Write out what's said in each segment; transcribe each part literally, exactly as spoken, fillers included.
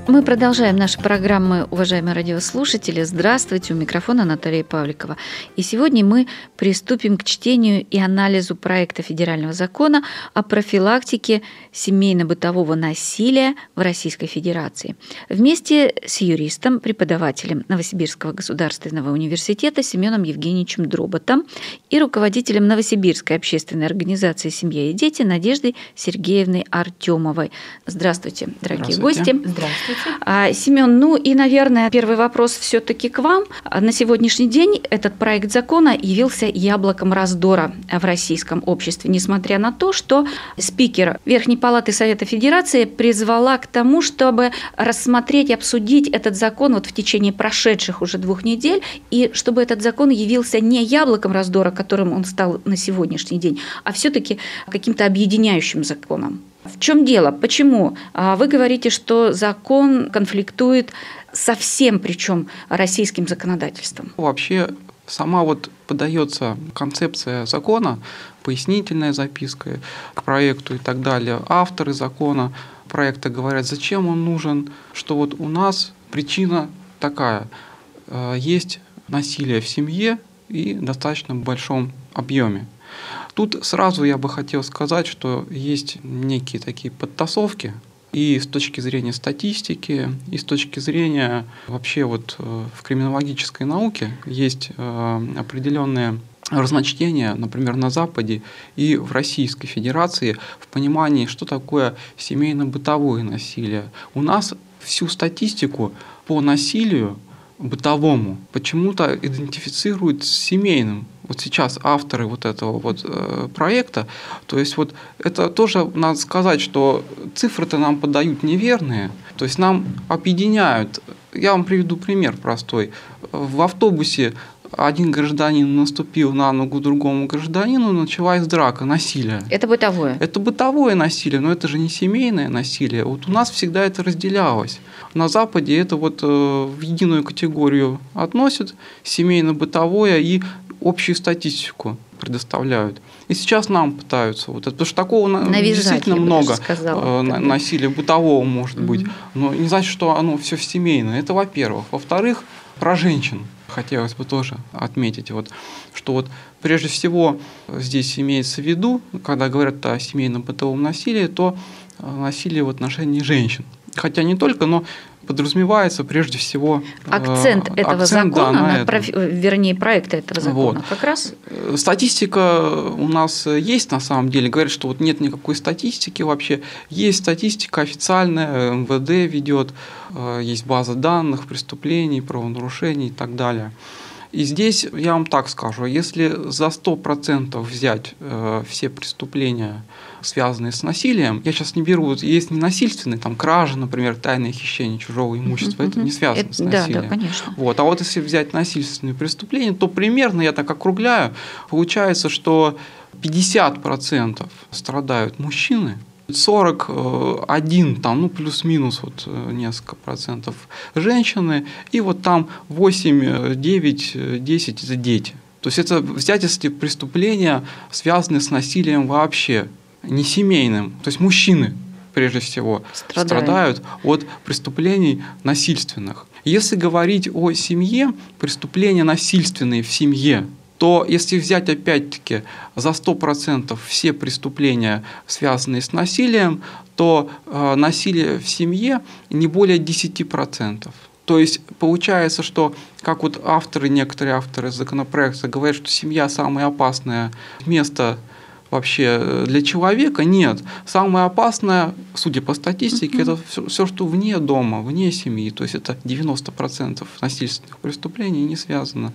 Мы продолжаем наши программы, уважаемые радиослушатели. Здравствуйте, у микрофона Наталья Павликова. И сегодня мы приступим к чтению и анализу проекта федерального закона о профилактике семейно-бытового насилия в Российской Федерации. Вместе с юристом, преподавателем Новосибирского государственного университета Семеном Евгеньевичем Дроботом и руководителем Новосибирской общественной организации «Семья и дети» Надеждой Сергеевной Артемовой. Здравствуйте, дорогие Здравствуйте. гости. Здравствуйте. Семен, ну и, наверное, первый вопрос все-таки к вам. На сегодняшний день этот проект закона явился яблоком раздора в российском обществе, несмотря на то, что спикер Верхней Палаты Совета Федерации призвала к тому, чтобы рассмотреть и обсудить этот закон вот в течение прошедших уже двух недель, и чтобы этот закон явился не яблоком раздора, которым он стал на сегодняшний день, а все-таки каким-то объединяющим законом. В чем дело? Почему? Вы говорите, что закон конфликтует со всем, причем российским законодательством. Вообще сама вот подается концепция закона, пояснительная записка к проекту и так далее. Авторы закона проекта говорят, зачем он нужен, что вот у нас причина такая. Есть насилие в семье и в достаточно большом объеме. Тут сразу я бы хотел сказать, что есть некие такие подтасовки и с точки зрения статистики, и с точки зрения вообще вот в криминологической науке есть определенные разночтения, например, на Западе и в Российской Федерации в понимании, что такое семейно-бытовое насилие. У нас всю статистику по насилию бытовому почему-то идентифицируют с семейным. Вот сейчас авторы вот этого вот э, проекта, то есть вот это тоже надо сказать, что цифры-то нам подают неверные, то есть нам объединяют. Я вам приведу пример простой. В автобусе один гражданин наступил на ногу другому гражданину, началась драка, насилие. Это бытовое? Это бытовое насилие, но это же не семейное насилие. Вот у нас всегда это разделялось. На Западе это вот в единую категорию относят, семейно-бытовое и общую статистику предоставляют. И сейчас нам пытаются вот это, потому что такого навязать, действительно много сказала, насилия бытового может быть, угу. Но не значит, что оно все семейное. Это во-первых. Во-вторых, про женщин хотелось бы тоже отметить, вот, что вот прежде всего здесь имеется в виду, когда говорят о семейном бытовом насилии, то насилие в отношении женщин. Хотя не только, но подразумевается прежде всего акцент этого акцент, закона, да, на профи... вернее, проекта этого закона. Вот. Как раз статистика у нас есть на самом деле. Говорят, что вот нет никакой статистики вообще. Есть статистика официальная, эм вэ дэ ведет, есть база данных преступлений, правонарушений и так далее. И здесь я вам так скажу, если за сто процентов взять э, все преступления, связанные с насилием, я сейчас не беру, есть ненасильственные, там кражи, например, тайное хищение чужого имущества, uh-huh, это не связано это, с насилием. Да, да, конечно. Вот, а вот если взять насильственные преступления, то примерно, я так округляю, получается, что пятьдесят процентов страдают мужчины, сорок один, там, ну, плюс-минус вот несколько процентов женщины, и вот там восемь, девять, десять – это дети. То есть это взять, если преступления, связанные с насилием вообще, не семейным. То есть мужчины, прежде всего, страдают, страдают от преступлений насильственных. Если говорить о семье, преступления насильственные в семье, то если взять опять-таки за сто процентов все преступления, связанные с насилием, то э, насилие в семье не более десять процентов. То есть получается, что, как вот авторы, некоторые авторы законопроекта говорят, что семья самое опасное место вообще для человека, нет. Самое опасное, судя по статистике, mm-hmm. это все, все, что вне дома, вне семьи. То есть это девяносто процентов насильственных преступлений не связано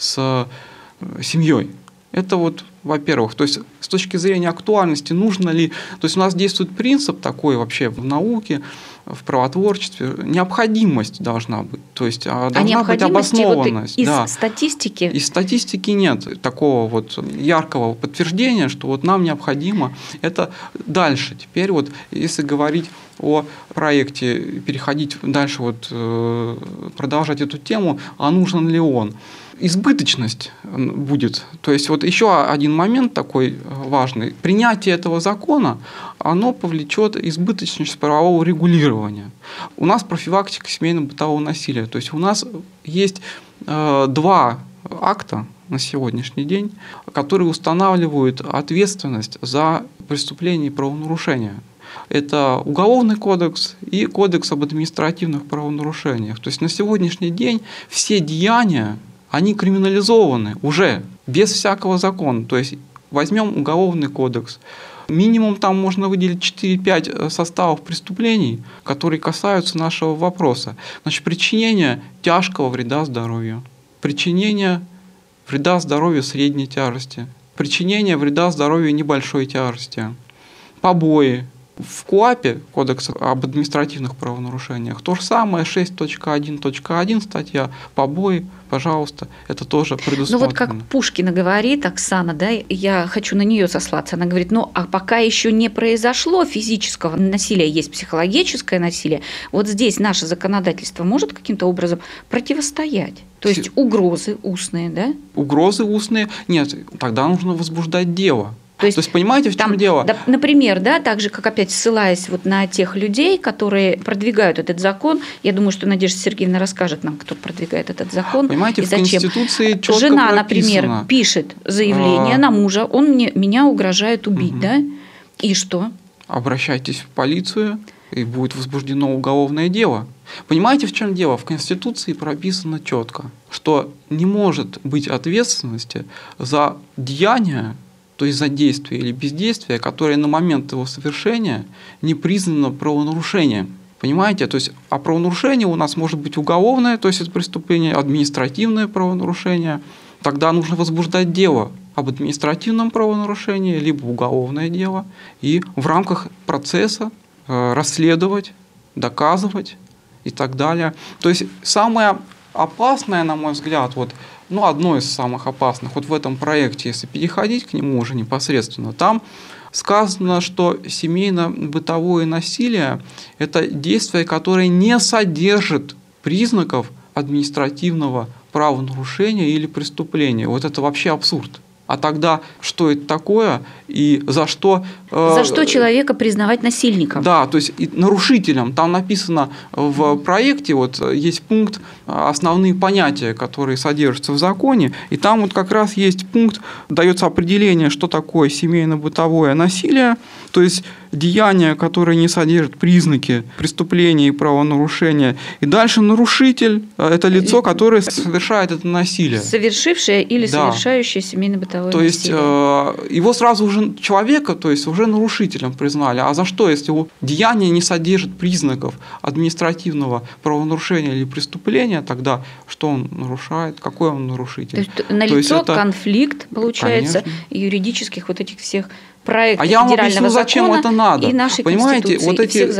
с семьей. Это вот, во-первых, то есть с точки зрения актуальности, нужно ли, то есть у нас действует принцип такой вообще в науке, в правотворчестве, необходимость должна быть, то есть должна а быть обоснованность. Вот из да. статистики? Из статистики нет такого вот яркого подтверждения, что вот нам необходимо это дальше. Теперь вот если говорить о проекте, переходить дальше, вот, продолжать эту тему, а нужен ли он? избыточность будет. То есть вот еще один момент такой важный. Принятие этого закона, оно повлечет избыточность правового регулирования. У нас профилактика семейно-бытового насилия. То есть у нас есть э, два акта на сегодняшний день, которые устанавливают ответственность за преступление и правонарушения. Это Уголовный кодекс и Кодекс об административных правонарушениях. То есть на сегодняшний день все деяния, они криминализованы уже, без всякого закона. То есть возьмем Уголовный кодекс. Минимум там можно выделить четыре-пять составов преступлений, которые касаются нашего вопроса. Значит, причинение тяжкого вреда здоровью, причинение вреда здоровью средней тяжести, причинение вреда здоровью небольшой тяжести, побои. В КоАПе, Кодекс об административных правонарушениях, то же самое, шесть точка один точка один статья, побои, пожалуйста, это тоже предусмотрено. Ну вот как Пушкина говорит, Оксана, да, я хочу на нее сослаться, она говорит, ну а пока еще не произошло физического насилия, есть психологическое насилие, вот здесь наше законодательство может каким-то образом противостоять? То есть угрозы устные, да? Угрозы устные? Нет, тогда нужно возбуждать дело. То есть, То есть понимаете, в чем дело? Да, например, да, так же, как опять ссылаясь вот на тех людей, которые продвигают этот закон, я думаю, что Надежда Сергеевна расскажет нам, кто продвигает этот закон. Понимаете, и зачем. В Конституции четко Жена, прописано. Например, пишет заявление а... на мужа, он мне, меня угрожает убить, угу. да? И что? Обращайтесь в полицию, и будет возбуждено уголовное дело. Понимаете, в чем дело? В Конституции прописано четко, что не может быть ответственности за деяния, то есть за действие или бездействие, которое на момент его совершения не признано правонарушением. Понимаете? То есть, а правонарушение у нас может быть уголовное, то есть это преступление, административное правонарушение. Тогда нужно возбуждать дело об административном правонарушении, либо уголовное дело, и в рамках процесса э, расследовать, доказывать и так далее. То есть самое опасное, на мой взгляд, вот, ну, одно из самых опасных, вот в этом проекте, если переходить к нему уже непосредственно, там сказано, что семейно-бытовое насилие – это действие, которое не содержит признаков административного правонарушения или преступления. Вот это вообще абсурд. А тогда что это такое и за что… Э, за что человека признавать насильником? Да, то есть и нарушителем. Там написано в проекте, вот есть пункт «Основные понятия», которые содержатся в законе, и там вот как раз есть пункт, дается определение, что такое семейно-бытовое насилие, то есть деяния, которые не содержат признаки преступления и правонарушения. И дальше нарушитель – это лицо, которое совершает это насилие. Совершившее или да. совершающее семейно-бытовое то насилие. То есть его сразу уже человека, то есть уже нарушителем признали. А за что, если его деяние не содержит признаков административного правонарушения или преступления, тогда что он нарушает, какой он нарушитель? То есть налицо это... конфликт, получается, конечно. Юридических вот этих всех проектов. А я вам объясню, зачем это надо. И нашей Понимаете, вот эти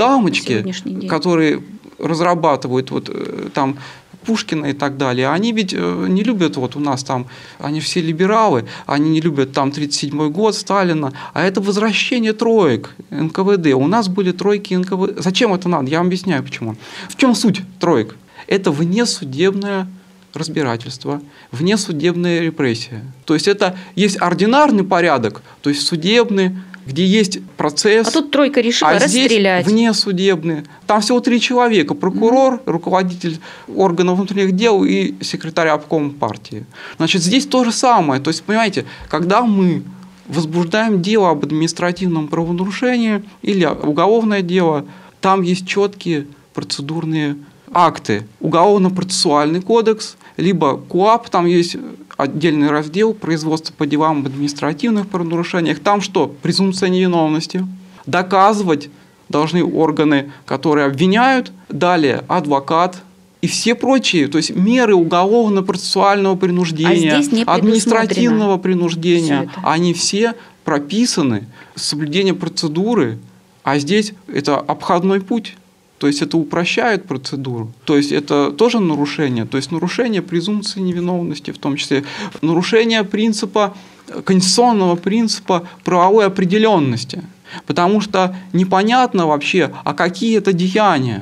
дамочки, которые разрабатывают вот там Пушкина и так далее, они ведь не любят, вот у нас там, они все либералы, они не любят там тридцать седьмой год, Сталина, а это возвращение троек эн ка вэ дэ. У нас были тройки эн ка вэ дэ. Зачем это надо? Я вам объясняю, почему. В чем суть троек? Это внесудебное разбирательство, внесудебная репрессия. То есть это есть ординарный порядок, то есть судебный, где есть процесс. А тут тройка решила а расстрелять. Здесь внесудебный. Там всего три человека. Прокурор, mm-hmm. руководитель органов внутренних дел и секретарь обкома партии. Значит, здесь то же самое. То есть, понимаете, когда мы возбуждаем дело об административном правонарушении или уголовное дело, там есть четкие процедурные акты. Уголовно-процессуальный кодекс, либо КоАП, там есть отдельный раздел производства по делам об административных правонарушениях. Там что? Презумпция невиновности. Доказывать должны органы, которые обвиняют. Далее адвокат и все прочие, то есть меры уголовно-процессуального принуждения, а административного принуждения, все они все прописаны, соблюдение процедуры, а здесь это обходной путь. То есть это упрощает процедуру. То есть это тоже нарушение. То есть нарушение презумпции невиновности, в том числе нарушение принципа, конституционного принципа правовой определенности. Потому что непонятно вообще, а какие это деяния.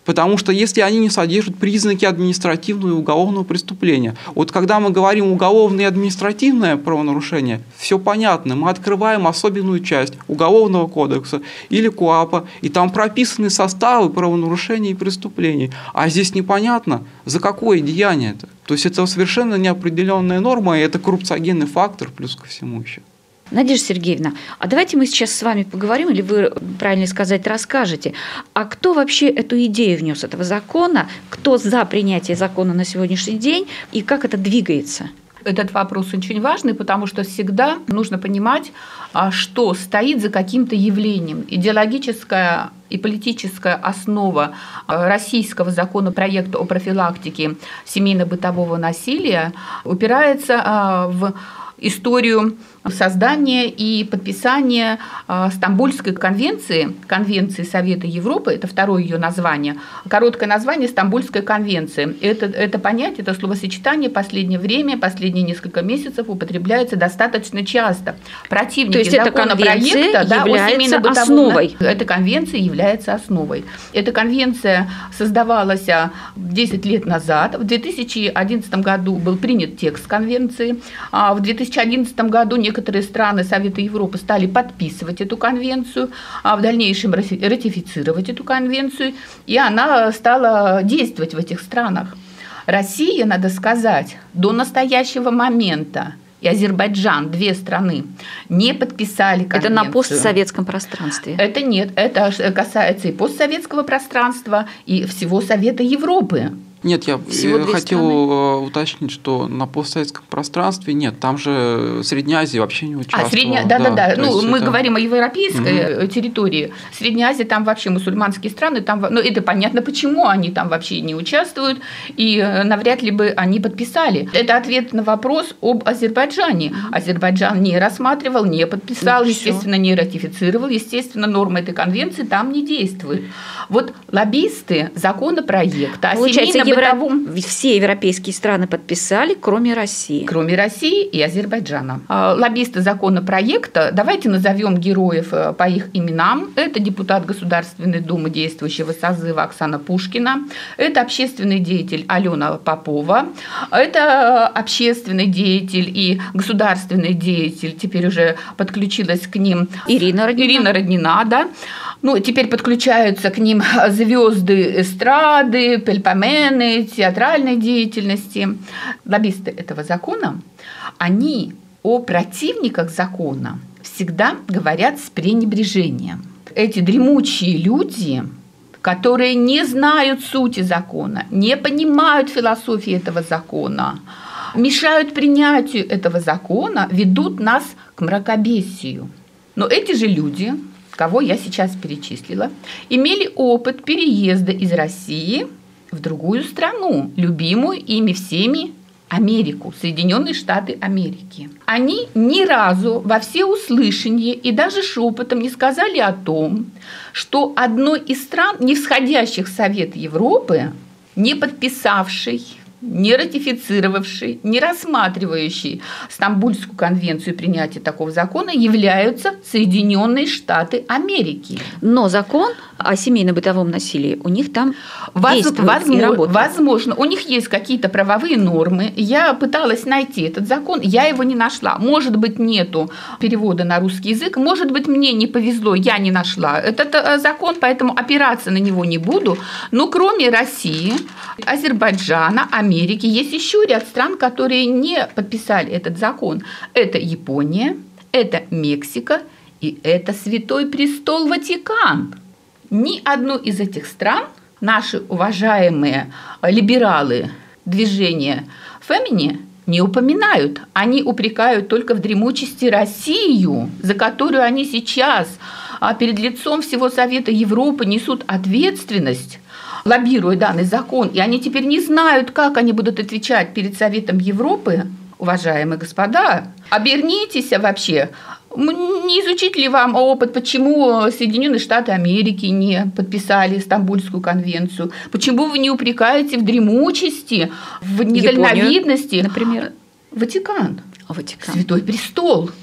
Потому что если они не содержат признаки административного и уголовного преступления. Вот когда мы говорим уголовное и административное правонарушение, все понятно. Мы открываем особенную часть Уголовного кодекса или КоАПа, и там прописаны составы правонарушений и преступлений. А здесь непонятно, за какое деяние это. То есть это совершенно неопределенная норма, и это коррупциогенный фактор плюс ко всему еще. Надежда Сергеевна, а давайте мы сейчас с вами поговорим, или вы, правильно сказать, расскажете, а кто вообще эту идею внес, этого закона, кто за принятие закона на сегодняшний день и как это двигается? Этот вопрос очень важный, потому что всегда нужно понимать, что стоит за каким-то явлением. Идеологическая и политическая основа российского законопроекта о профилактике семейно-бытового насилия упирается в историю создания и подписания Стамбульской конвенции, Конвенции Совета Европы, это второе ее название, короткое название Стамбульская конвенция. Это, это понятие, это словосочетание в последнее время, последние несколько месяцев употребляется достаточно часто. Противники законопроекта да, о семейно-бытовом основой. Эта конвенция является основой. Эта конвенция создавалась десять лет назад. В две тысячи одиннадцатом году был принят текст конвенции. В две тысячи одиннадцатом году некоторые страны Совета Европы стали подписывать эту конвенцию, а в дальнейшем ратифицировать эту конвенцию, и она стала действовать в этих странах. Россия, надо сказать, до настоящего момента и Азербайджан, две страны, не подписали конвенцию. Это на постсоветском пространстве? Это нет, это касается и постсоветского пространства, и всего Совета Европы. Нет, я Всего хотел страны. уточнить, что на постсоветском пространстве нет, там же Средняя Азия вообще не участвовала. А, Средняя, да, да, да. да. Ну, мы это... говорим о европейской угу. территории. Средняя Азия, там вообще мусульманские страны, там, ну, это понятно, почему они там вообще не участвуют, и навряд ли бы они подписали. Это ответ на вопрос об Азербайджане. Угу. Азербайджан не рассматривал, не подписал, ну, естественно, не ратифицировал, естественно, нормы этой конвенции там не действуют. Вот лоббисты законопроекта о семейном бытовом... Все европейские страны подписали, кроме России. Кроме России и Азербайджана. Лоббисты законопроекта, давайте назовем героев по их именам. Это депутат Государственной Думы действующего созыва Оксана Пушкина, это общественный деятель Алена Попова, это общественный деятель и государственный деятель, теперь уже подключилась к ним Ирина Роднина. Ирина Роднина, да. Ну, теперь подключаются к ним звезды эстрады, пельпомены, театральной деятельности. Лоббисты этого закона, они о противниках закона всегда говорят с пренебрежением. Эти дремучие люди, которые не знают сути закона, не понимают философии этого закона, мешают принятию этого закона, ведут нас к мракобесию. Но эти же люди, кого я сейчас перечислила, имели опыт переезда из России в другую страну, любимую ими всеми Америку, Соединенные Штаты Америки. Они ни разу во всеуслышание и даже шепотом не сказали о том, что одной из стран, не входящих в Совет Европы, не подписавшей, не ратифицировавший, не рассматривающий Стамбульскую конвенцию принятия такого закона, являются Соединенные Штаты Америки. Но закон о семейно-бытовом насилии у них там Воз, действует возможно, и работает. Возможно, у них есть какие-то правовые нормы. Я пыталась найти этот закон, я его не нашла. Может быть, нету перевода на русский язык, может быть, мне не повезло, я не нашла этот закон, поэтому опираться на него не буду. Но кроме России, Азербайджана, Америки, Америки есть еще ряд стран, которые не подписали этот закон. Это Япония, это Мексика и это Святой Престол Ватикан. Ни одну из этих стран наши уважаемые либералы движения Фемини не упоминают. Они упрекают только в дремучести Россию, за которую они сейчас перед лицом всего Совета Европы несут ответственность, лоббируя данный закон, и они теперь не знают, как они будут отвечать перед Советом Европы. Уважаемые господа, обернитесь вообще. Не изучить ли вам опыт, почему Соединенные Штаты Америки не подписали Стамбульскую конвенцию? Почему вы не упрекаете в дремучести, в недальновидности? Японию, например. Ватикан. Ватикан. Святой Престол.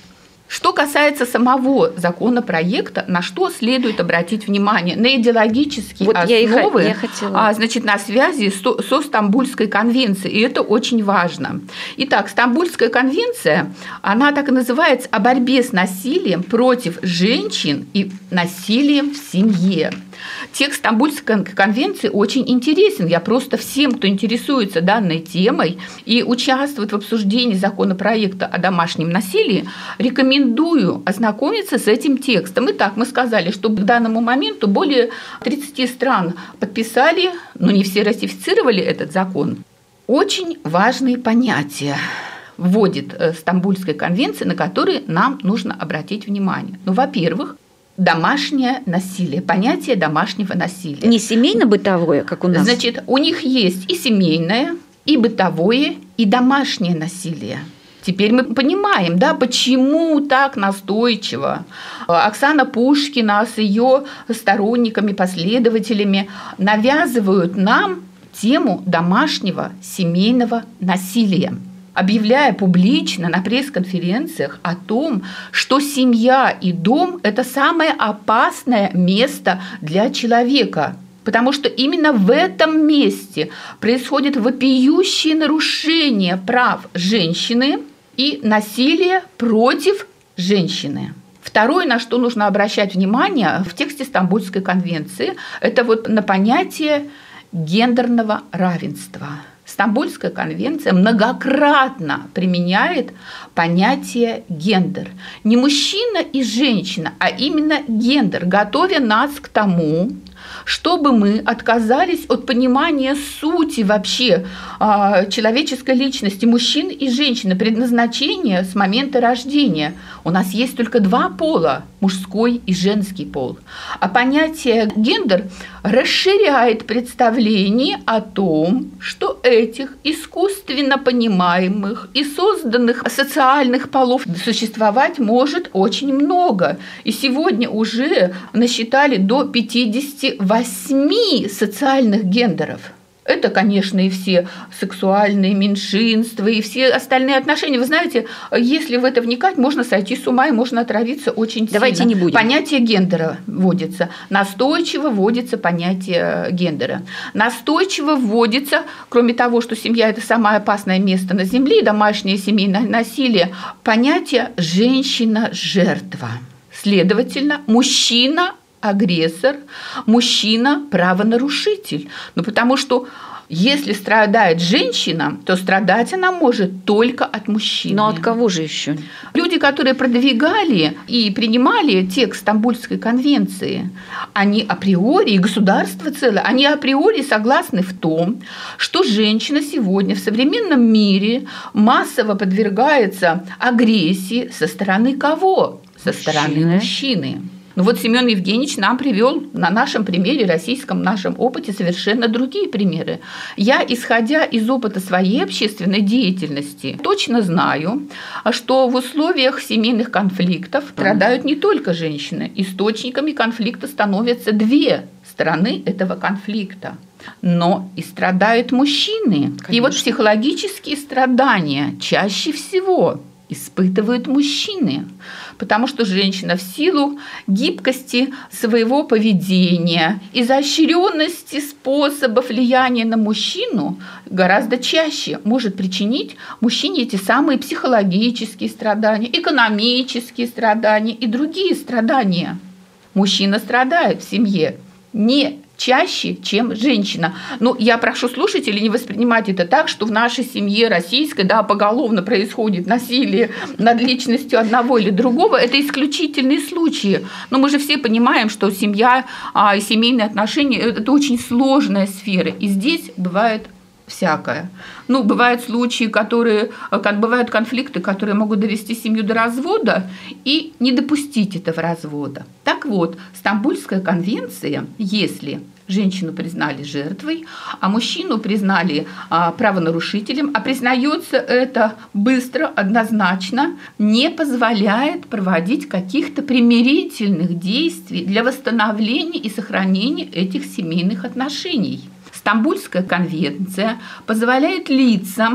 Что касается самого законопроекта, на что следует обратить внимание? На идеологические вот основы, я и хотела. а, значит, на связи со, со Стамбульской конвенцией, и это очень важно. Итак, Стамбульская конвенция, она так и называется «О борьбе с насилием против женщин и насилием в семье». Текст Стамбульской конвенции очень интересен. Я просто всем, кто интересуется данной темой и участвует в обсуждении законопроекта о домашнем насилии, рекомендую ознакомиться с этим текстом. Итак, мы сказали, что к данному моменту более тридцати стран подписали, но не все ратифицировали этот закон. Очень важные понятия вводит Стамбульская конвенция, на которые нам нужно обратить внимание. Ну, во-первых, домашнее насилие, понятие домашнего насилия. Не семейно-бытовое, как у нас? Значит, у них есть и семейное, и бытовое, и домашнее насилие. Теперь мы понимаем, да, почему так настойчиво Оксана Пушкина с ее сторонниками, последователями навязывают нам тему домашнего семейного насилия, объявляя публично на пресс-конференциях о том, что семья и дом – это самое опасное место для человека, потому что именно в этом месте происходит вопиющее нарушение прав женщины и насилие против женщины. Второе, на что нужно обращать внимание в тексте Стамбульской конвенции, это вот на понятие гендерного равенства. Стамбульская конвенция многократно применяет понятие гендер. Не мужчина и женщина, а именно гендер, готовя нас к тому, чтобы мы отказались от понимания сути вообще э, человеческой личности мужчин и женщин, предназначения с момента рождения. У нас есть только два пола – мужской и женский пол. А понятие гендер расширяет представление о том, что этих искусственно понимаемых и созданных социальных полов существовать может очень много. И сегодня уже насчитали до пятидесяти восьми социальных гендеров. Это, конечно, и все сексуальные меньшинства, и все остальные отношения. Вы знаете, если в это вникать, можно сойти с ума и можно отравиться очень сильно. Давайте не будем. Понятие гендера вводится. Настойчиво вводится понятие гендера. Настойчиво вводится, кроме того, что семья – это самое опасное место на земле, домашнее семейное насилие, понятие «женщина-жертва». Следовательно, мужчина – агрессор, мужчина – правонарушитель. Ну, потому что если страдает женщина, то страдать она может только от мужчины. Но от кого же еще? Люди, которые продвигали и принимали текст Стамбульской конвенции, они априори, и государство целое, они априори согласны в том, что женщина сегодня в современном мире массово подвергается агрессии со стороны кого? Со стороны мужчины. Ну вот Семен Евгеньевич нам привел на нашем примере, российском нашем опыте, совершенно другие примеры. Я, исходя из опыта своей общественной деятельности, точно знаю, что в условиях семейных конфликтов страдают не только женщины. Источниками конфликта становятся две стороны этого конфликта. Но и страдают мужчины. Конечно. И вот психологические страдания чаще всего испытывают мужчины, потому что женщина в силу гибкости своего поведения, изощренности способов влияния на мужчину гораздо чаще может причинить мужчине эти самые психологические страдания, экономические страдания и другие страдания. Мужчина страдает в семье не чаще, чем женщина. Но я прошу слушателей не воспринимать это так, что в нашей семье российской, да, поголовно происходит насилие над личностью одного или другого. Это исключительные случаи. Но мы же все понимаем, что семья а, и семейные отношения – это очень сложная сфера. И здесь бывает всякое. Ну, бывают случаи, которые, как бывают конфликты, которые могут довести семью до развода и не допустить этого развода. Так вот, Стамбульская конвенция, если женщину признали жертвой, а мужчину признали а, правонарушителем, а признается это быстро, однозначно, не позволяет проводить каких-то примирительных действий для восстановления и сохранения этих семейных отношений. Стамбульская конвенция позволяет лицам,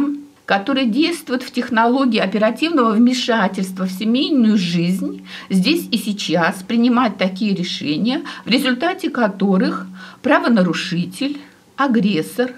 который действует в технологии оперативного вмешательства в семейную жизнь, здесь и сейчас принимать такие решения, в результате которых правонарушитель, агрессор,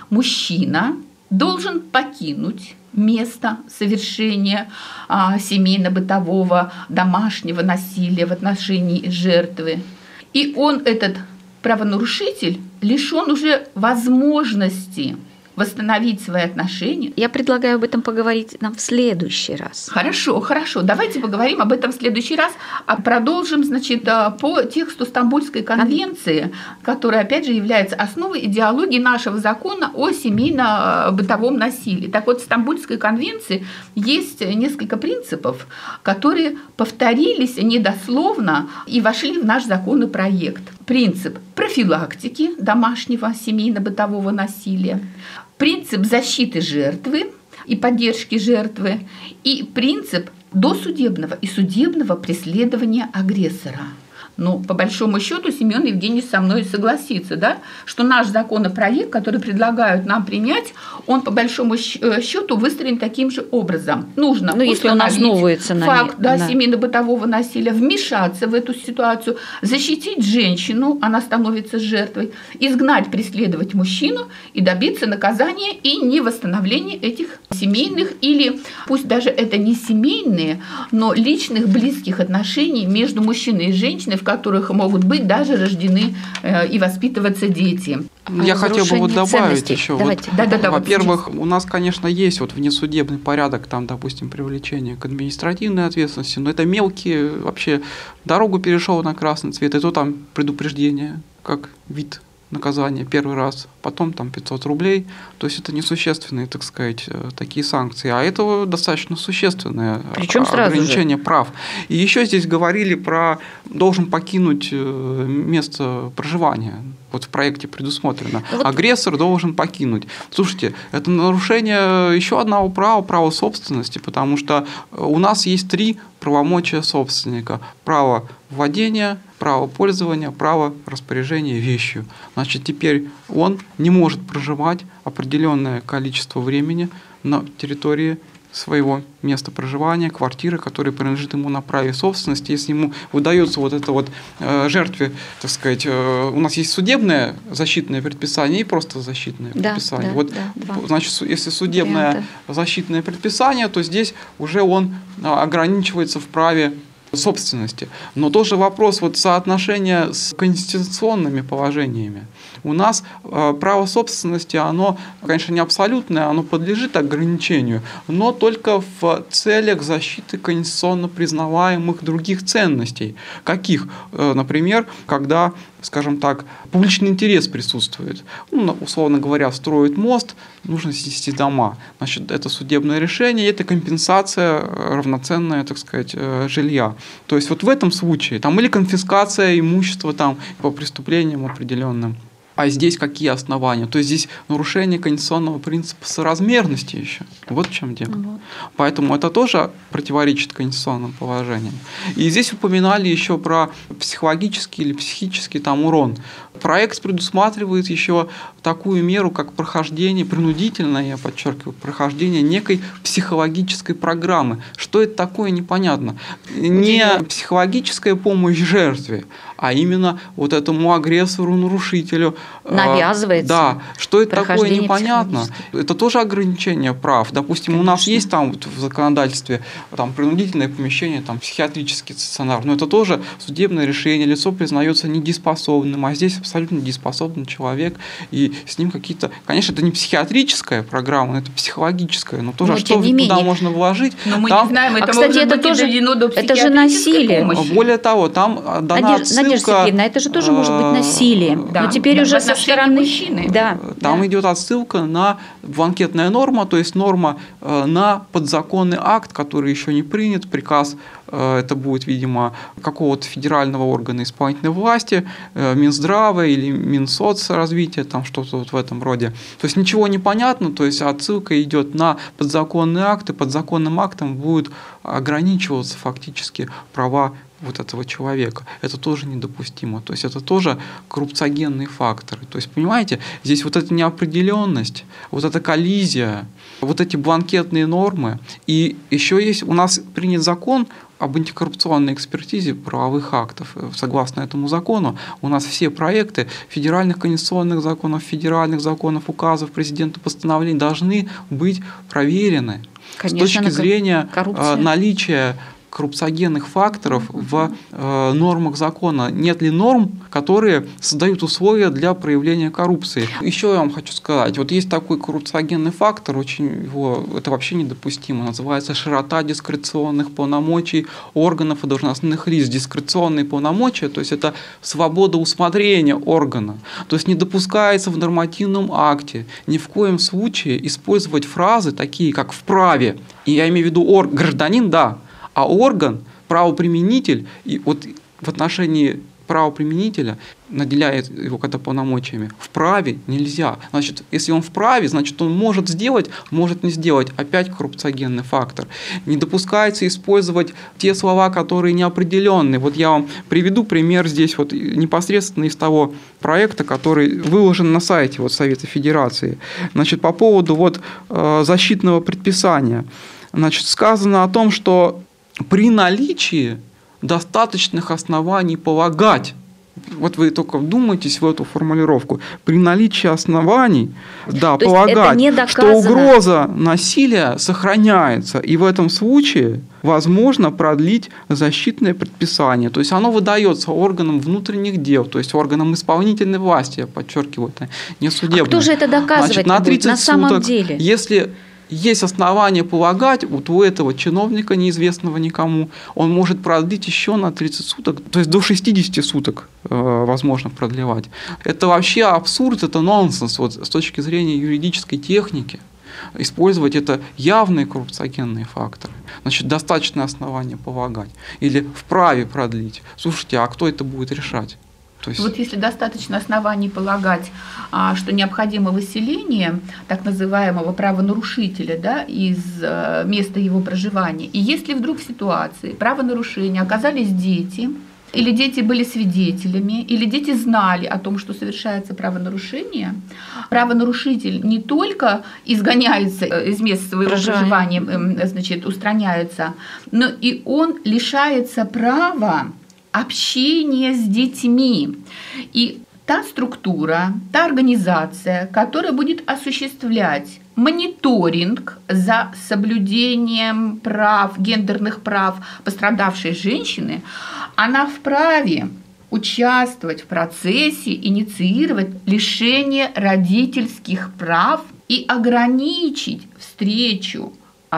мужчина должен покинуть место совершения а, семейно-бытового домашнего насилия в отношении жертвы. И он, этот правонарушитель, лишен уже возможности восстановить свои отношения. Я предлагаю об этом поговорить нам в следующий раз. Хорошо, хорошо. Давайте поговорим об этом в следующий раз, а продолжим, значит, по тексту Стамбульской конвенции, которая, опять же, является основой идеологии нашего закона о семейно-бытовом насилии. Так вот, в Стамбульской конвенции есть несколько принципов, которые повторились недословно и вошли в наш законопроект. Принцип профилактики домашнего семейно-бытового насилия, принцип защиты жертвы и поддержки жертвы и принцип досудебного и судебного преследования агрессора. Ну, по большому счету, Семен Евгеньевич со мной согласится, да, что наш законопроект, который предлагают нам принять, он по большому счету выстроен таким же образом. Нужно ну, если он основывается на факт да, на... семейно-бытового насилия, вмешаться в эту ситуацию, защитить женщину, она становится жертвой, изгнать, преследовать мужчину и добиться наказания и невосстановления этих семейных или, пусть даже это не семейные, но личных близких отношений между мужчиной и женщиной, в которых могут быть даже рождены э, и воспитываться дети. Я хотел бы вот добавить ценностей. еще. Вот, да, да, да, во-первых, у нас, конечно, есть вот внесудебный порядок, там, допустим, привлечение к административной ответственности, но это мелкие, вообще, дорогу перешел на красный цвет, и то там предупреждение, как вид наказания первый раз, потом там пятьсот рублей, то есть это несущественные, так сказать, такие санкции, а это достаточно существенное Причем ограничение прав. И еще здесь говорили про должен покинуть место проживания. Вот в проекте предусмотрено. Вот. Агрессор должен покинуть. Слушайте, это нарушение еще одного права, права собственности, потому что у нас есть три правомочия собственника. Право владения, право пользования, право распоряжения вещью. Значит, теперь он не может проживать определенное количество времени на территории своего места проживания, квартиры, которая принадлежит ему на праве собственности. Если ему выдается вот это вот э, жертве, так сказать, э, у нас есть судебное защитное предписание и просто защитное да, предписание. Да, вот, да, значит, если судебное варианты. Защитное предписание, то здесь уже он ограничивается в праве собственности. Но тоже вопрос вот соотношения с конституционными положениями. У нас э, право собственности, оно, конечно, не абсолютное, оно подлежит ограничению, но только в целях защиты конституционно признаваемых других ценностей. Каких? Э, например, когда, скажем так, публичный интерес присутствует. Ну, условно говоря, строят мост, нужно снести дома. Значит, это судебное решение, это компенсация равноценная, так сказать, жилья. То есть вот в этом случае, там, или конфискация имущества там, по преступлениям определенным. А здесь какие основания? То есть здесь нарушение конституционного принципа соразмерности еще. Вот в чем дело. Вот. Поэтому это тоже противоречит конституционным положениям. И здесь упоминали еще про психологический или психический там урон. Проект предусматривает еще такую меру, как прохождение, принудительное, я подчеркиваю, прохождение некой психологической программы. Что это такое, непонятно. Не психологическая помощь жертве, а именно вот этому агрессору, нарушителю. Навязывается. Да, что это такое, непонятно. Это тоже ограничение прав. Допустим, Конечно. У нас есть там вот в законодательстве там, принудительное помещение, там, психиатрический стационар, но это тоже судебное решение, лицо признается недееспособным, а здесь абсолютно недееспособный человек, и с ним какие-то... Конечно, это не психиатрическая программа, это психологическая, но тоже но, что туда менее. Можно вложить. Но мы там... не знаем, это а, кстати, это тоже это же насилие. Помощи. Более того, там дана Надеж... отсылка... Надежда Сергеевна, это же тоже может быть насилием. Да. Но теперь да, уже со стороны мужчины. Да, там да. идет отсылка на бланкетная норма, то есть норма э, на подзаконный акт, который еще не принят, приказ, э, это будет, видимо, какого-то федерального органа исполнительной власти, э, Минздрава или Минсоцразвития, там что-то вот в этом роде. То есть ничего не понятно, то есть отсылка идет на подзаконный акт, и подзаконным актом будут ограничиваться фактически права вот этого человека, это тоже недопустимо. То есть это тоже коррупциогенные факторы. То есть, понимаете, здесь вот эта неопределенность, вот эта коллизия, вот эти бланкетные нормы. И еще есть, у нас принят закон об антикоррупционной экспертизе правовых актов. Согласно этому закону, у нас все проекты федеральных конституционных законов, федеральных законов, указов президента, постановлений должны быть проверены. Конечно, с точки зрения коррупция. наличия коррупциогенных факторов в э, нормах закона. Нет ли норм, которые создают условия для проявления коррупции? Еще я вам хочу сказать, вот есть такой коррупциогенный фактор, очень его, это вообще недопустимо, называется широта дискреционных полномочий органов и должностных лиц. Дискреционные полномочия, то есть это свобода усмотрения органа. То есть не допускается в нормативном акте ни в коем случае использовать фразы такие, как «вправе». И я имею в виду ор- гражданин, да, а орган, правоприменитель, и вот в отношении правоприменителя наделяет его когда полномочиями. Вправе нельзя. Значит, если он вправе, значит, он может сделать, может не сделать. Опять коррупциогенный фактор. Не допускается использовать те слова, которые неопределенные. Вот я вам приведу пример здесь вот непосредственно из того проекта, который выложен на сайте вот Совета Федерации. Значит, по поводу вот защитного предписания. Значит, сказано о том, что при наличии достаточных оснований полагать, вот вы только вдумайтесь в эту формулировку, при наличии оснований, да, то полагать, что угроза насилия сохраняется, и в этом случае возможно продлить защитное предписание. То есть оно выдается органам внутренних дел, то есть органам исполнительной власти, я подчеркиваю, это не судебное. А кто же это доказывать Значит, на будет на самом суток, деле? Если есть основания полагать, вот у этого чиновника, неизвестного никому, он может продлить еще на тридцать суток, то есть до шестидесяти суток э, возможно продлевать. Это вообще абсурд, это нонсенс вот, с точки зрения юридической техники. Использовать это явные коррупциогенные факторы. Значит, достаточно основания полагать. Или вправе продлить. Слушайте, а кто это будет решать? То есть... Вот если достаточно оснований полагать, что необходимо выселение так называемого правонарушителя, да, из места его проживания, и если вдруг в ситуации правонарушения оказались дети, или дети были свидетелями, или дети знали о том, что совершается правонарушение, правонарушитель не только изгоняется из места своего проживания, значит, устраняется, но и он лишается права общение с детьми. И та структура, та организация, которая будет осуществлять мониторинг за соблюдением прав, гендерных прав пострадавшей женщины, она вправе участвовать в процессе, инициировать лишение родительских прав и ограничить встречу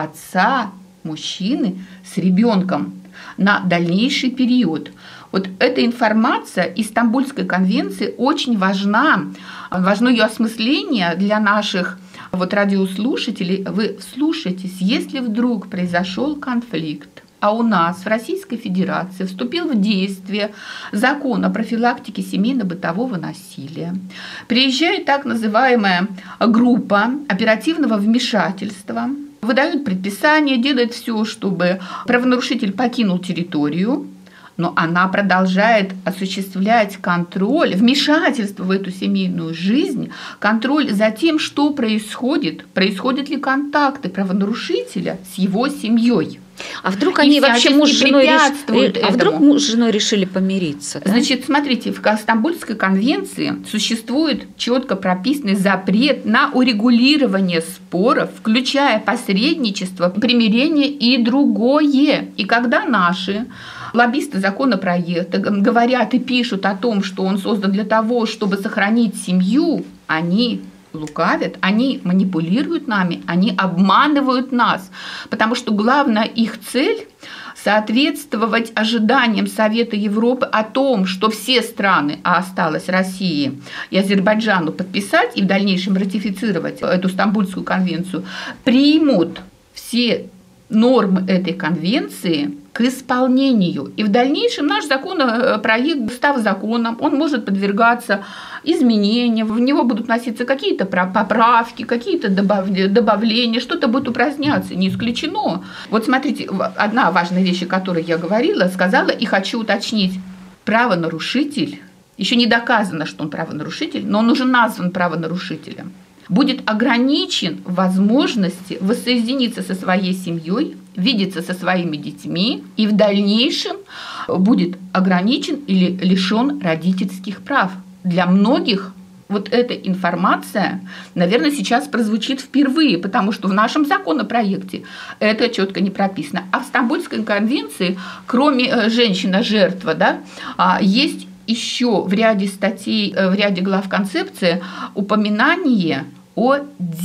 отца, мужчины, с ребенком на дальнейший период. Вот эта информация из Стамбульской конвенции очень важна. Важно ее осмысление для наших вот радиослушателей. Вы вслушайтесь, если вдруг произошел конфликт, а у нас в Российской Федерации вступил в действие закон о профилактике семейно-бытового насилия, приезжает так называемая группа оперативного вмешательства, выдают предписания, делают все, чтобы правонарушитель покинул территорию, но она продолжает осуществлять контроль, вмешательство в эту семейную жизнь, контроль за тем, что происходит, происходят ли контакты правонарушителя с его семьей. А вдруг они вообще муж с женой решили, а вдруг муж с женой решили помириться? Да? Значит, смотрите, в Стамбульской конвенции существует четко прописанный запрет на урегулирование споров, включая посредничество, примирение и другое. И когда наши лоббисты законопроекта говорят и пишут о том, что он создан для того, чтобы сохранить семью, они лукавят, они манипулируют нами, они обманывают нас, потому что главная их цель – соответствовать ожиданиям Совета Европы о том, что все страны, а осталось России и Азербайджану, подписать и в дальнейшем ратифицировать эту Стамбульскую конвенцию, примут все нормы этой конвенции к исполнению. И в дальнейшем наш законопроект, став законом, он может подвергаться изменениям, в него будут вноситься какие-то поправки, какие-то добавления, что-то будет упраздняться, не исключено. Вот смотрите, одна важная вещь, о которой я говорила, сказала и хочу уточнить. Правонарушитель, еще не доказано, что он правонарушитель, но он уже назван правонарушителем, будет ограничен в возможности воссоединиться со своей семьей, видеться со своими детьми и в дальнейшем будет ограничен или лишен родительских прав. Для многих вот эта информация, наверное, сейчас прозвучит впервые, потому что в нашем законопроекте это четко не прописано. А в Стамбульской конвенции, кроме женщина-жертва, да, есть еще в ряде статей, в ряде глав концепции упоминание о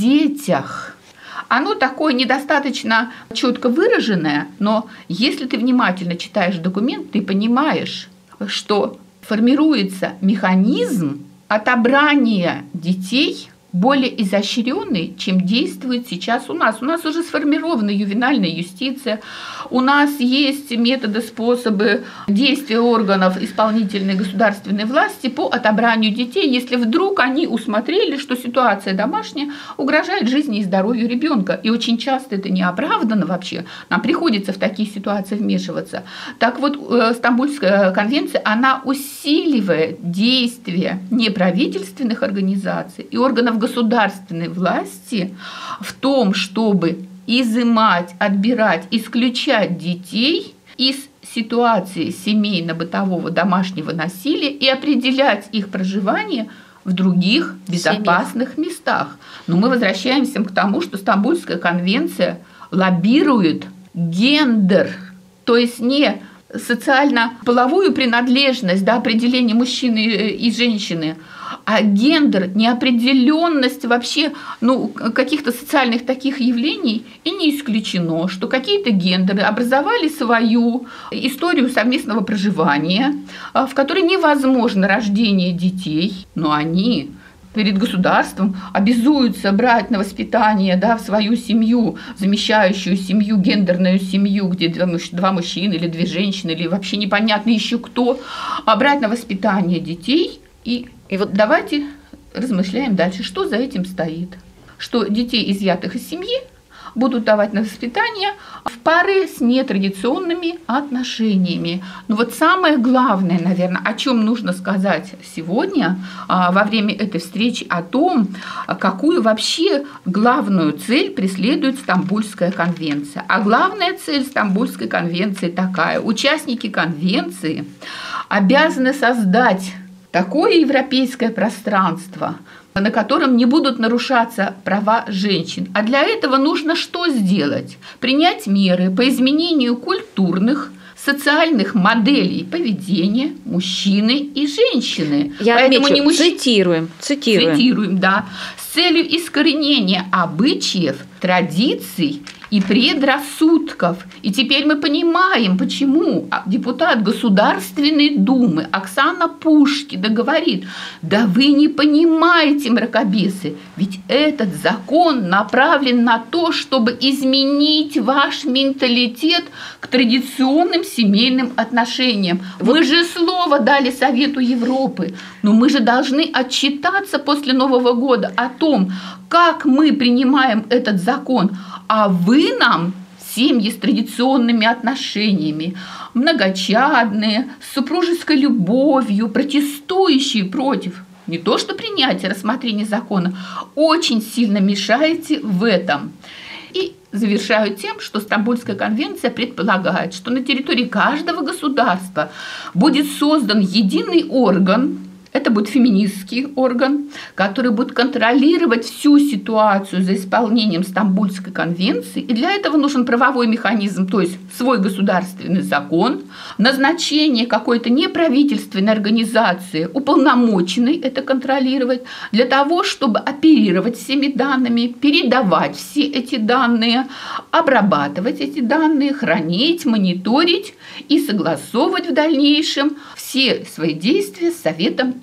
детях. Оно такое недостаточно четко выраженное, но если ты внимательно читаешь документ, ты понимаешь, что формируется механизм отобрания детей более изощренный, чем действует сейчас у нас. У нас уже сформирована ювенальная юстиция, у нас есть методы, способы действия органов исполнительной государственной власти по отобранию детей, если вдруг они усмотрели, что ситуация домашняя угрожает жизни и здоровью ребенка. И очень часто это неоправданно вообще. Нам приходится в такие ситуации вмешиваться. Так вот, Стамбульская конвенция, она усиливает действия неправительственных организаций и органов государственной власти в том, чтобы изымать, отбирать, исключать детей из ситуации семейно-бытового домашнего насилия и определять их проживание в других безопасных Семья. местах. Но мы возвращаемся к тому, что Стамбульская конвенция лоббирует гендер, то есть не социально-половую принадлежность, да, определение мужчины и женщины, а гендер, неопределенность вообще, ну, каких-то социальных таких явлений, и не исключено, что какие-то гендеры образовали свою историю совместного проживания, в которой невозможно рождение детей, но они перед государством обязуются брать на воспитание, да, в свою семью, замещающую семью, гендерную семью, где два мужчины или две женщины, или вообще непонятно еще кто, а брать на воспитание детей. И, и вот давайте размышляем дальше, что за этим стоит. Что детей, изъятых из семьи, будут давать на воспитание в пары с нетрадиционными отношениями. Но вот самое главное, наверное, о чем нужно сказать сегодня во время этой встречи, о том, какую вообще главную цель преследует Стамбульская конвенция. А главная цель Стамбульской конвенции такая: участники конвенции обязаны создать такое европейское пространство, на котором не будут нарушаться права женщин. А для этого нужно что сделать? Принять меры по изменению культурных, социальных моделей поведения мужчины и женщины. Я Поэтому отмечу, не мужчин... цитируем, цитируем. Цитируем, да. С целью искоренения обычаев, традиций и предрассудков. И теперь мы понимаем, почему депутат Государственной Думы Оксана Пушкина говорит: да вы не понимаете, мракобесы, ведь этот закон направлен на то, чтобы изменить ваш менталитет к традиционным семейным отношениям. Вот. Мы же слово дали Совету Европы, но мы же должны отчитаться после Нового года о том, как мы принимаем этот закон. А вы нам семьи с традиционными отношениями, многочадные, с супружеской любовью, протестующие против не то что принятия, рассмотрения закона, очень сильно мешаете в этом. И завершаю тем, что Стамбульская конвенция предполагает, что на территории каждого государства будет создан единый орган. Это будет феминистский орган, который будет контролировать всю ситуацию за исполнением Стамбульской конвенции. И для этого нужен правовой механизм, то есть свой государственный закон, назначение какой-то неправительственной организации, уполномоченной это контролировать, для того, чтобы оперировать всеми данными, передавать все эти данные, обрабатывать эти данные, хранить, мониторить и согласовывать в дальнейшем все свои действия с Советом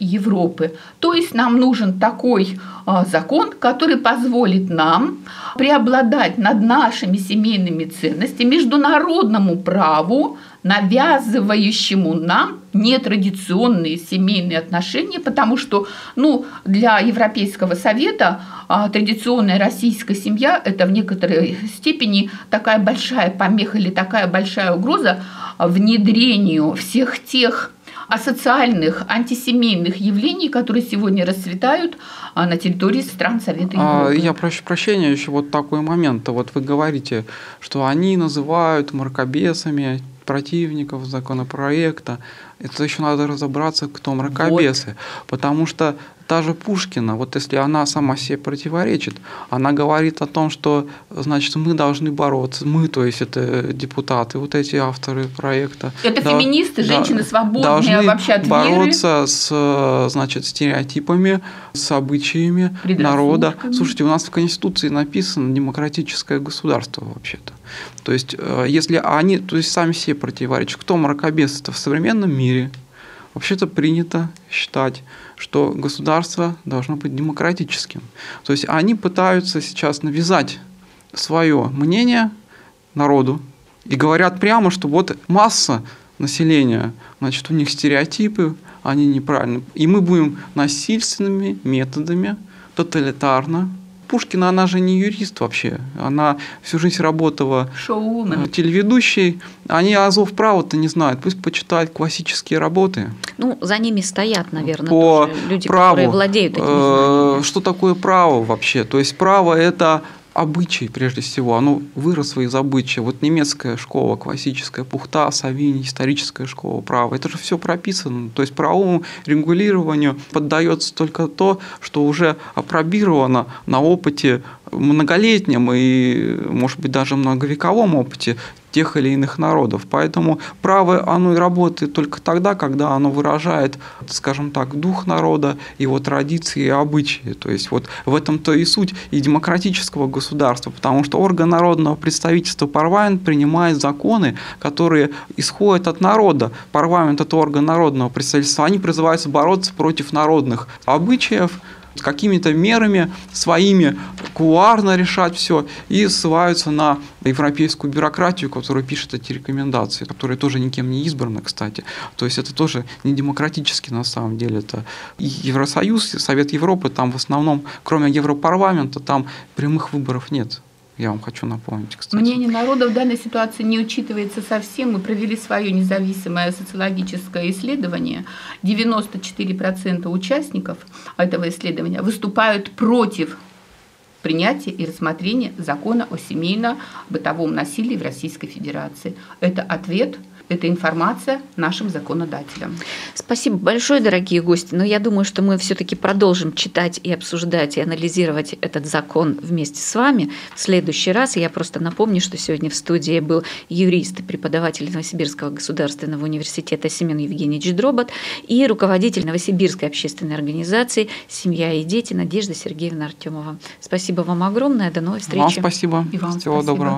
Европы. То есть нам нужен такой закон, который позволит нам преобладать над нашими семейными ценностями, международному праву, навязывающему нам нетрадиционные семейные отношения, потому что ну, для Европейского совета а, традиционная российская семья – это в некоторой степени такая большая помеха или такая большая угроза внедрению всех тех асоциальных, антисемейных явлений, которые сегодня расцветают на территории стран Совета Европы. Я прошу прощения, еще вот такой момент. Вот вы говорите, что они называют мракобесами противников законопроекта. Это еще надо разобраться, кто мракобесы. Вот. Потому что та же Пушкина, вот если она сама себе противоречит, она говорит о том, что, значит, мы должны бороться, мы, то есть это депутаты, вот эти авторы проекта. Это да, феминисты, да, женщины свободные, должны вообще от бороться веры. с, значит, стереотипами, с обычаями народа. Слушайте, у нас в Конституции написано демократическое государство вообще-то. То есть, если они, то есть сами себе противоречат, кто мракобес-то в современном мире? Вообще-то принято считать, что государство должно быть демократическим. То есть они пытаются сейчас навязать свое мнение народу и говорят прямо, что вот масса населения, значит, у них стереотипы, они неправильны. И мы будем насильственными методами, тоталитарно. Пушкина, она же не юрист вообще. Она всю жизнь работала шоумен, телеведущей. Они азов права-то не знают. Пусть почитают классические работы. Ну, за ними стоят, наверное, по тоже люди, праву, которые владеют этими знаниями. Что такое право вообще? То есть право – это обычай, прежде всего. Оно выросло из обычая. Вот немецкая школа классическая, Пухта, Савини, историческая школа права. Это же все прописано. То есть правовому регулированию поддается только то, что уже апробировано на опыте многолетнем и, может быть, даже многовековом опыте тех или иных народов. Поэтому право, оно и работает только тогда, когда оно выражает, скажем так, дух народа, его традиции и обычаи. То есть вот в этом-то и суть и демократического государства, потому что орган народного представительства, парламент, принимает законы, которые исходят от народа. Парламент – это орган народного представительства. Они призываются бороться против народных обычаев, с какими-то мерами своими кулуарно решать все и ссылаются на европейскую бюрократию, которая пишет эти рекомендации, которые тоже никем не избраны, кстати. То есть это тоже не демократически на самом деле. Это и Евросоюз, и Совет Европы, там в основном, кроме Европарламента, там прямых выборов нет. Я вам хочу напомнить, кстати. Мнение народа в данной ситуации не учитывается совсем. Мы провели свое независимое социологическое исследование. девяносто четыре процента участников этого исследования выступают против принятия и рассмотрения закона о семейно-бытовом насилии в Российской Федерации. Это ответ, это информация нашим законодателям. Спасибо большое, дорогие гости. Но я думаю, что мы все-таки продолжим читать и обсуждать и анализировать этот закон вместе с вами в следующий раз. Я просто напомню, что сегодня в студии был юрист и преподаватель Новосибирского государственного университета Семен Евгеньевич Дробот и руководитель Новосибирской общественной организации «Семья и дети» Надежда Сергеевна Артемова. Спасибо вам огромное. До новой встречи. Вам спасибо. И вам Всего спасибо. доброго.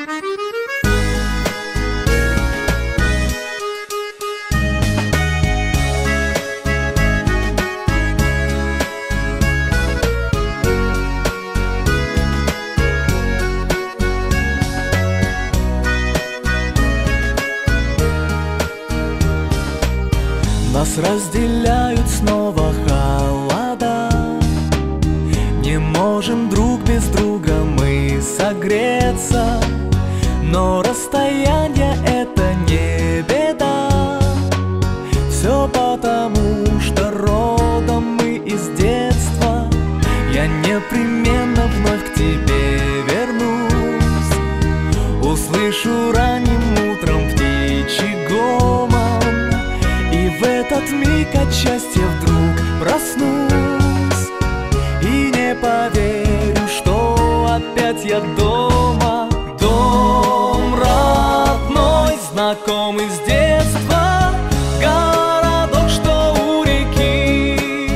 Нас разделяют снова холода, не можем друг без друга мы согреться, но расстояние это не беда. Все потому, что родом мы из детства, я непременно вновь к тебе вернусь. Услышу ранним утром птичий гомон, в этот миг от счастья вдруг проснусь и не поверю, что опять я дома. Дом родной, знакомый с детства, городок, что у реки.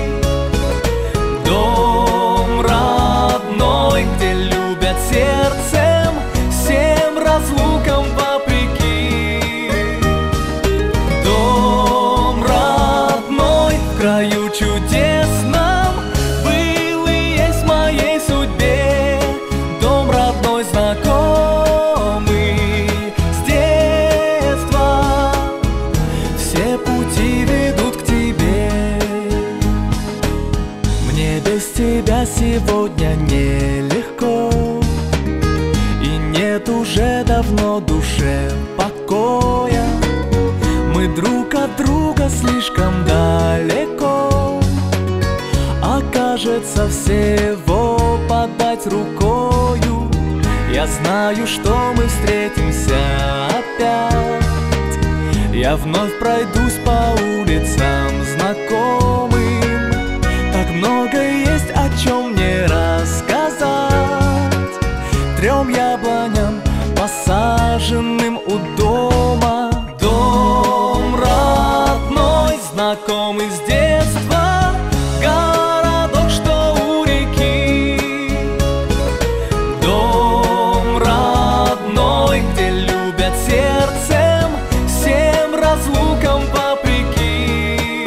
Дом родной, где любят сердцем, всем разлукам вопреки. Дом краю все пути ведут к тебе. Мне без тебя сегодня нелегко, и нет уже давно душе покоя. Мы друг от друга слишком далеко, а кажется, всего подать рукою. Я знаю, что мы встретимся опять. Я вновь пройдусь по улицам знакомым. Так много есть о чем мне рассказать. Трем яблоням, посаженным у дома. Дом родной, знакомый с детства, городок, что у реки. Дом родной, где любят сердцем, всем разлукам вопреки.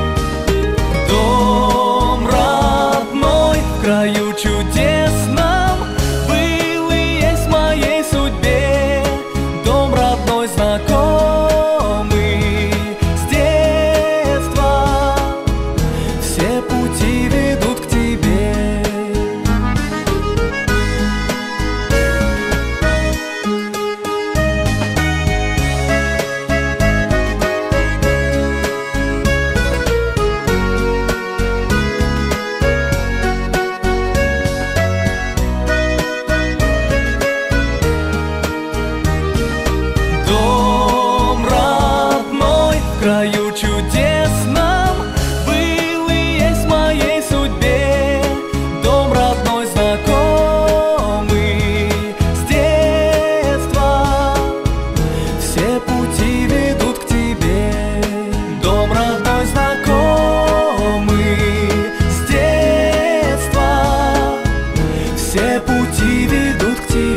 Дом родной, в краю чудесном, был и есть в моей судьбе. Дом родной, знакомый с детства, все пути ведут к тебе. Дом родной, в краю чудесном, был и есть в моей судьбе. Дом родной, знакомый с детства, все пути ведут к тебе. Дом родной, знакомый с детства, все пути ведут к тебе.